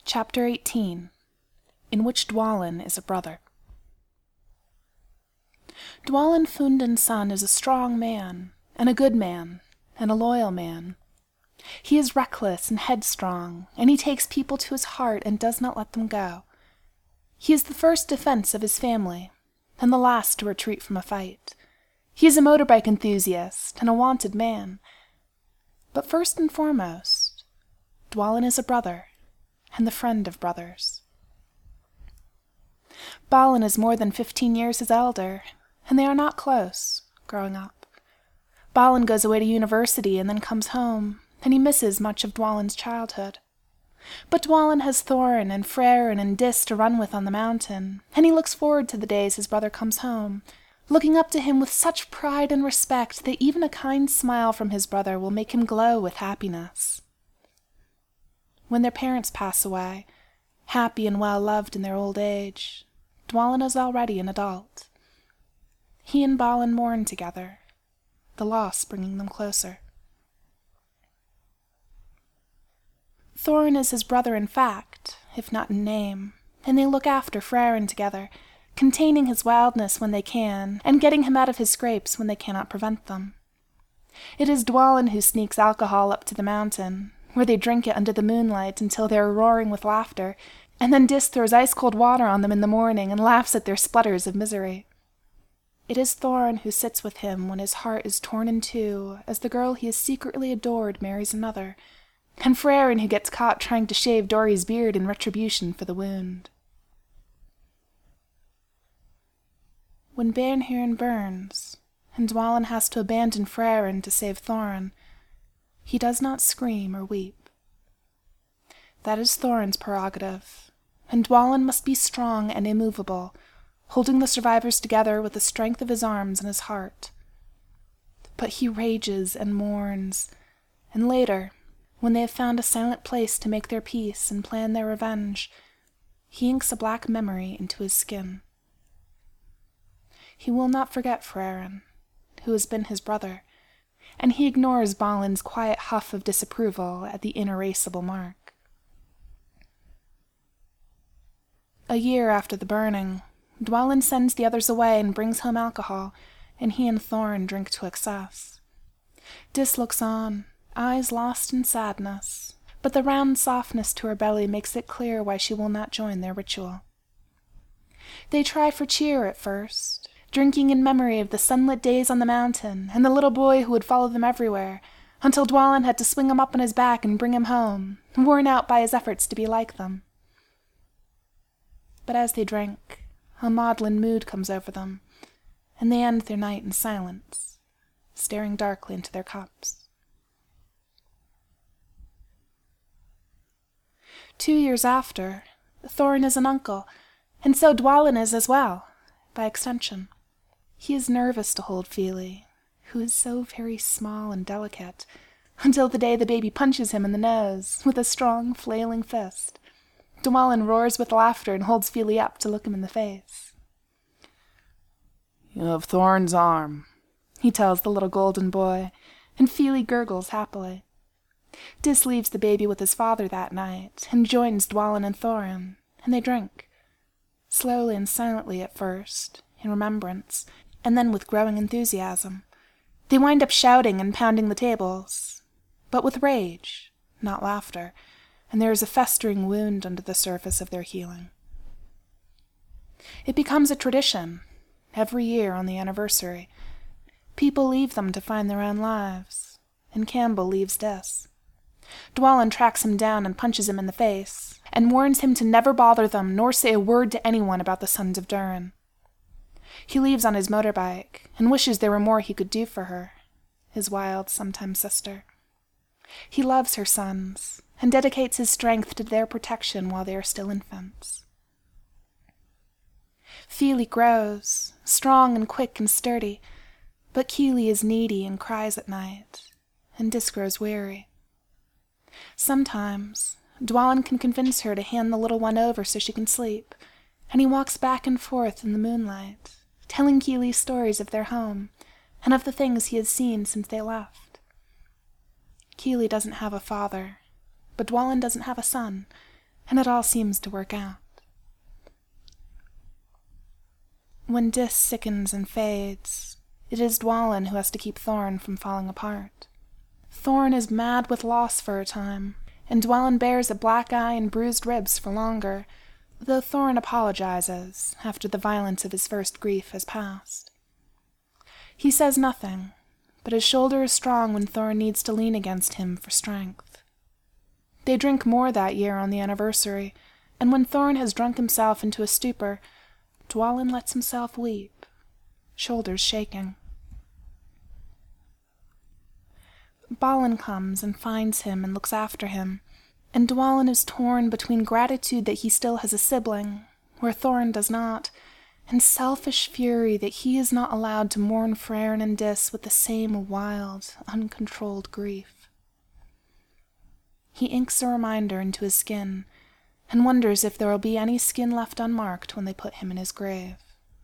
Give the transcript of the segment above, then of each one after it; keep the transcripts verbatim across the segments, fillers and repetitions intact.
Chapter eighteen, in which Dwalin is a brother. Dwalin Fundin's son is a strong man, and a good man, and a loyal man. He is reckless and headstrong, and he takes people to his heart and does not let them go. He is the first defense of his family, and the last to retreat from a fight. He is a motorbike enthusiast and a wanted man. But first and foremost, Dwalin is a brother, and the friend of brothers. Balin is more than fifteen years his elder, and they are not close, growing up. Balin goes away to university and then comes home, and he misses much of Dwalin's childhood. But Dwalin has Thorin and Freyrin and Dis to run with on the mountain, and he looks forward to the days his brother comes home, looking up to him with such pride and respect that even a kind smile from his brother will make him glow with happiness. When their parents pass away, happy and well-loved in their old age, Dwalin is already an adult. He and Balin mourn together, the loss bringing them closer. Thorin is his brother in fact, if not in name, and they look after Freyrin together, containing his wildness when they can, and getting him out of his scrapes when they cannot prevent them. It is Dwalin who sneaks alcohol up to the mountain, where they drink it under the moonlight until they are roaring with laughter, and then Dis throws ice-cold water on them in the morning and laughs at their splutters of misery. It is Thorin who sits with him when his heart is torn in two as the girl he has secretly adored marries another, and Freyrin who gets caught trying to shave Dori's beard in retribution for the wound. When Banhurin burns, and Dwalin has to abandon Freyrin to save Thorin, he does not scream or weep. That is Thorin's prerogative, and Dwalin must be strong and immovable, holding the survivors together with the strength of his arms and his heart. But he rages and mourns, and later, when they have found a silent place to make their peace and plan their revenge, he inks a black memory into his skin. He will not forget Freyrin, who has been his brother, and he ignores Balin's quiet huff of disapproval at the inerasable mark. A year after the burning, Dwalin sends the others away and brings home alcohol, and he and Thorin drink to excess. Dis looks on, eyes lost in sadness, but the round softness to her belly makes it clear why she will not join their ritual. They try for cheer at first, drinking in memory of the sunlit days on the mountain and the little boy who would follow them everywhere, until Dwalin had to swing him up on his back and bring him home, worn out by his efforts to be like them. But as they drink, a maudlin mood comes over them, and they end their night in silence, staring darkly into their cups. Two years after, Thorin is an uncle, and so Dwalin is as well, by extension. He is nervous to hold Fili, who is so very small and delicate, until the day the baby punches him in the nose with a strong, flailing fist. Dwalin roars with laughter and holds Fili up to look him in the face. "You have Thorin's arm," he tells the little golden boy, and Fili gurgles happily. Dis leaves the baby with his father that night, and joins Dwalin and Thorin, and they drink. Slowly and silently at first, in remembrance, and then with growing enthusiasm. They wind up shouting and pounding the tables, but with rage, not laughter, and there is a festering wound under the surface of their healing. It becomes a tradition, every year on the anniversary. People leave them to find their own lives, and Campbell leaves Dis. Dwalin tracks him down and punches him in the face, and warns him to never bother them nor say a word to anyone about the Sons of Durin. He leaves on his motorbike, and wishes there were more he could do for her, his wild sometime sister. He loves her sons, and dedicates his strength to their protection while they are still infants. Fili grows, strong and quick and sturdy, but Kili is needy and cries at night, and Dis grows weary. Sometimes, Dwalin can convince her to hand the little one over so she can sleep, and he walks back and forth in the moonlight, telling Kili stories of their home, and of the things he has seen since they left. Kili doesn't have a father, but Dwalin doesn't have a son, and it all seems to work out. When Dis sickens and fades, it is Dwalin who has to keep Thorn from falling apart. Thorn is mad with loss for a time, and Dwalin bears a black eye and bruised ribs for longer, though Thorn apologizes after the violence of his first grief has passed. He says nothing, but his shoulder is strong when Thorn needs to lean against him for strength. They drink more that year on the anniversary, and when Thorn has drunk himself into a stupor, Dwalin lets himself weep, shoulders shaking. Balin comes and finds him and looks after him, and Dwalin is torn between gratitude that he still has a sibling, where Thorn does not, and selfish fury that he is not allowed to mourn Freyr and Dis with the same wild, uncontrolled grief. He inks a reminder into his skin, and wonders if there will be any skin left unmarked when they put him in his grave.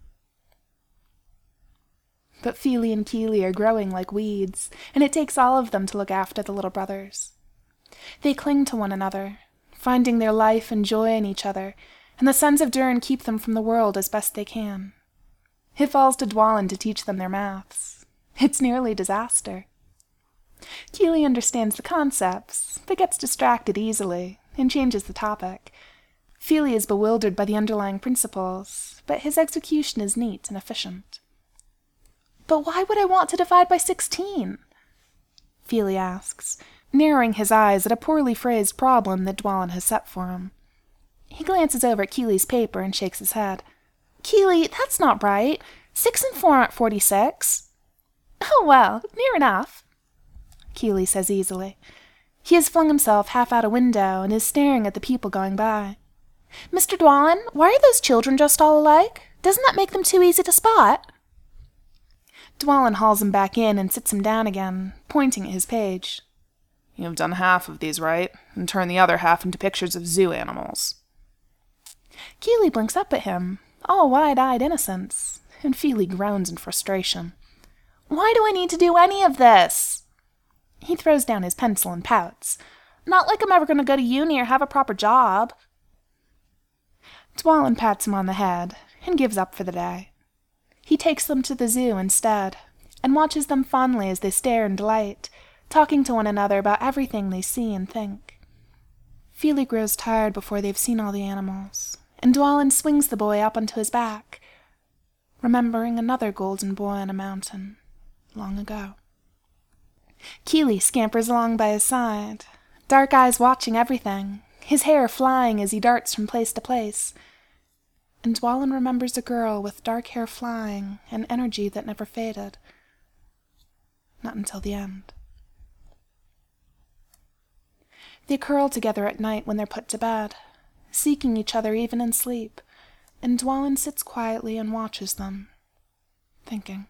But Fili and Kili are growing like weeds, and it takes all of them to look after the little brothers. They cling to one another, finding their life and joy in each other, and the sons of Durin keep them from the world as best they can. It falls to Dwalin to teach them their maths. It's nearly disaster. Kili understands the concepts, but gets distracted easily, and changes the topic. Fili is bewildered by the underlying principles, but his execution is neat and efficient. "But why would I want to divide by sixteen?" Fili asks, narrowing his eyes at a poorly phrased problem that Dwalin has set for him. He glances over at Kili's paper and shakes his head. "Kili, that's not right. Six and four aren't forty-six." "Oh, well, near enough," Kili says easily. He has flung himself half out a window and is staring at the people going by. "Mister Dwalin, why are those children just all alike? Doesn't that make them too easy to spot?" Dwalin hauls him back in and sits him down again, pointing at his page. "You've done half of these right, and turned the other half into pictures of zoo animals." Kili blinks up at him, all wide-eyed innocence, and Fili groans in frustration. "Why do I need to do any of this?" He throws down his pencil and pouts. "Not like I'm ever going to go to uni or have a proper job." Dwalin pats him on the head and gives up for the day. He takes them to the zoo instead, and watches them fondly as they stare in delight, talking to one another about everything they see and think. Fili grows tired before they've seen all the animals, and Dwalin swings the boy up onto his back, remembering another golden boy on a mountain long ago. Kili scampers along by his side, dark eyes watching everything, his hair flying as he darts from place to place. And Dwalin remembers a girl with dark hair flying and energy that never faded. Not until the end. They curl together at night when they're put to bed, seeking each other even in sleep, and Dwalin sits quietly and watches them, thinking.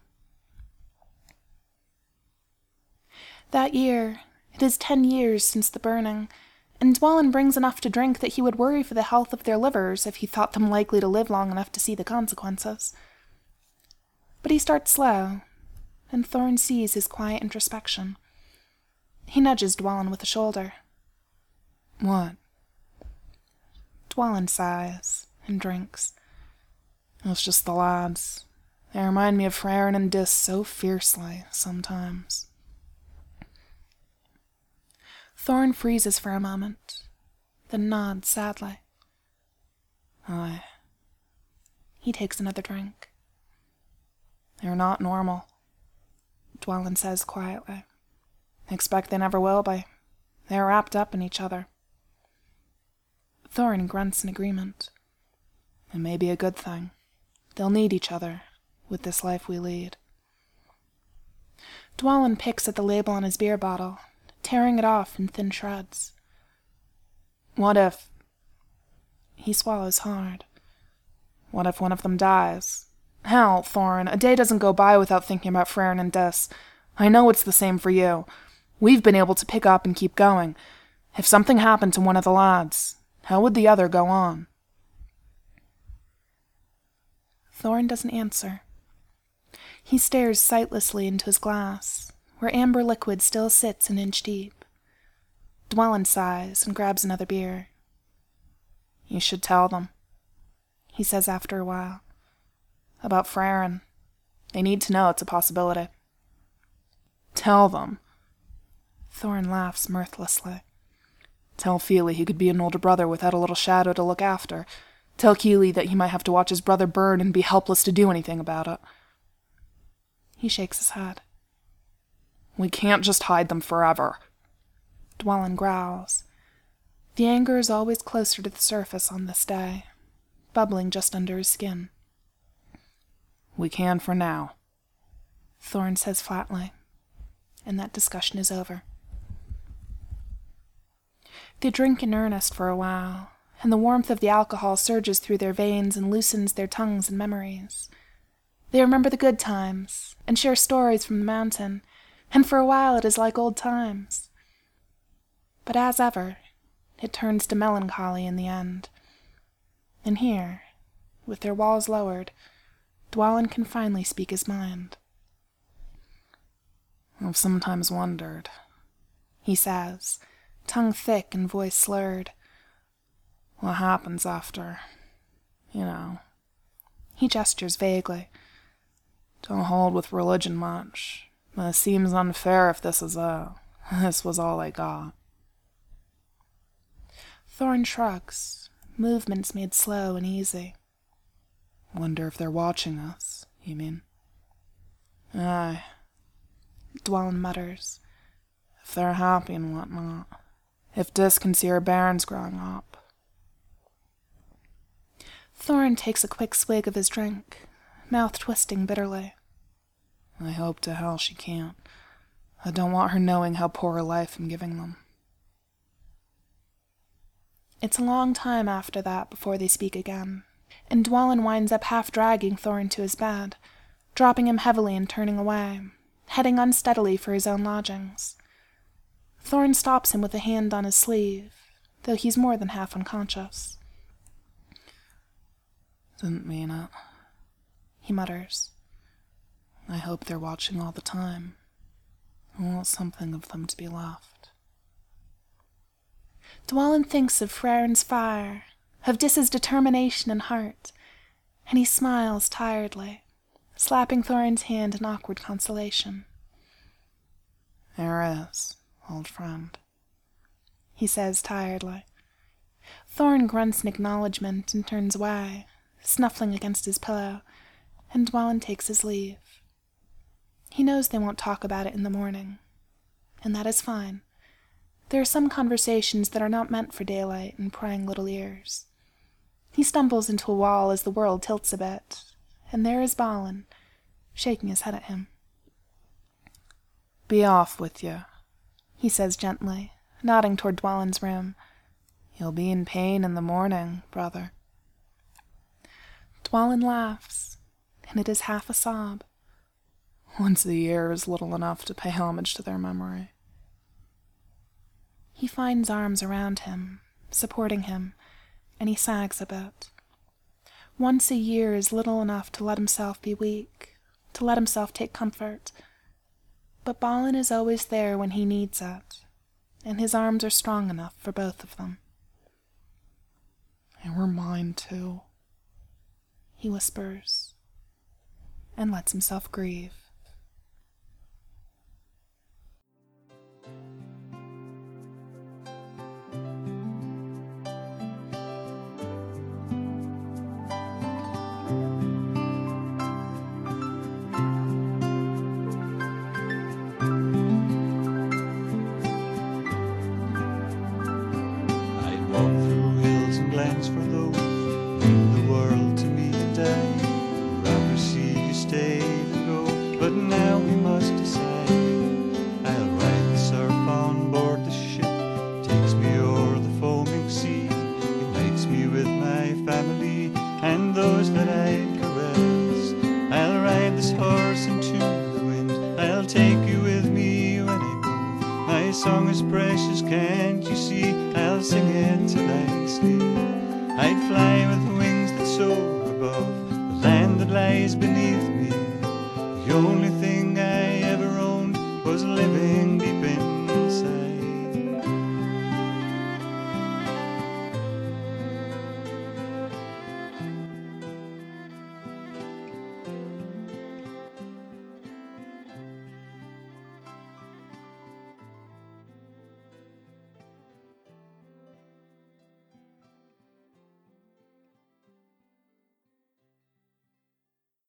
That year, it is ten years since the burning, and Dwalin brings enough to drink that he would worry for the health of their livers if he thought them likely to live long enough to see the consequences. But he starts slow, and Thorn sees his quiet introspection. He nudges Dwalin with a shoulder. "What?" Dwalin sighs and drinks. "It's just the lads. They remind me of Freyr and Dis so fiercely sometimes." Thorn freezes for a moment, then nods sadly. "Aye." He takes another drink. "They're not normal," Dwalin says quietly. "Expect they never will be. They're wrapped up in each other." Thorn grunts in agreement. "It may be a good thing. They'll need each other, with this life we lead." Dwalin picks at the label on his beer bottle, tearing it off in thin shreds. "What if..." He swallows hard. "What if one of them dies? Hell, Thorn, a day doesn't go by without thinking about Freyr and Dis. I know it's the same for you. We've been able to pick up and keep going. If something happened to one of the lads, how would the other go on?" Thorn doesn't answer. He stares sightlessly into his glass, where amber liquid still sits an inch deep. Dwalin sighs and grabs another beer. You should tell them, he says after a while. About Freyren. They need to know it's a possibility. Tell them. Thorin laughs mirthlessly. Tell Fili he could be an older brother without a little shadow to look after. Tell Kili that he might have to watch his brother burn and be helpless to do anything about it. He shakes his head. We can't just hide them forever. Dwalin growls. The anger is always closer to the surface on this day, bubbling just under his skin. We can for now, Thorin says flatly, and that discussion is over. They drink in earnest for a while, and the warmth of the alcohol surges through their veins and loosens their tongues and memories. They remember the good times, and share stories from the mountain, and for a while it is like old times. But as ever, it turns to melancholy in the end. And here, with their walls lowered, Dwalin can finally speak his mind. I've sometimes wondered, he says, tongue thick and voice slurred, what happens after, you know. He gestures vaguely. Don't hold with religion much, but it seems unfair if this is a, this was all I got. Thorin shrugs, movements made slow and easy. Wonder if they're watching us, you mean? Aye, Dwalin mutters. If they're happy and whatnot. If Dis can see her bairns growing up. Thorin takes a quick swig of his drink, mouth twisting bitterly. I hope to hell she can't. I don't want her knowing how poor a life I'm giving them. It's a long time after that before they speak again, and Dwalin winds up half-dragging Thorin to his bed, dropping him heavily and turning away, heading unsteadily for his own lodgings. Thorin stops him with a hand on his sleeve, though he's more than half unconscious. Didn't mean it, he mutters. I hope they're watching all the time. I want something of them to be left. Dwalin thinks of Freyren's fire, of Dis's determination and heart, and he smiles tiredly, slapping Thorin's hand in awkward consolation. There is, old friend, he says tiredly. Thorin grunts in acknowledgement and turns away, snuffling against his pillow, and Dwalin takes his leave. He knows they won't talk about it in the morning, and that is fine. There are some conversations that are not meant for daylight and prying little ears. He stumbles into a wall as the world tilts a bit, and there is Balin, shaking his head at him. Be off with you, he says gently, nodding toward Dwalin's room. You'll be in pain in the morning, brother. Dwalin laughs, and it is half a sob. Once a year is little enough to pay homage to their memory. He finds arms around him, supporting him, and he sags a bit. Once a year is little enough to let himself be weak, to let himself take comfort. But Balin is always there when he needs it, and his arms are strong enough for both of them. And we're mine too, he whispers, and lets himself grieve. Song is precious, can't you see? I'll sing it till I sleep. I'd fly with wings that soar above the land that lies beneath me. The only thing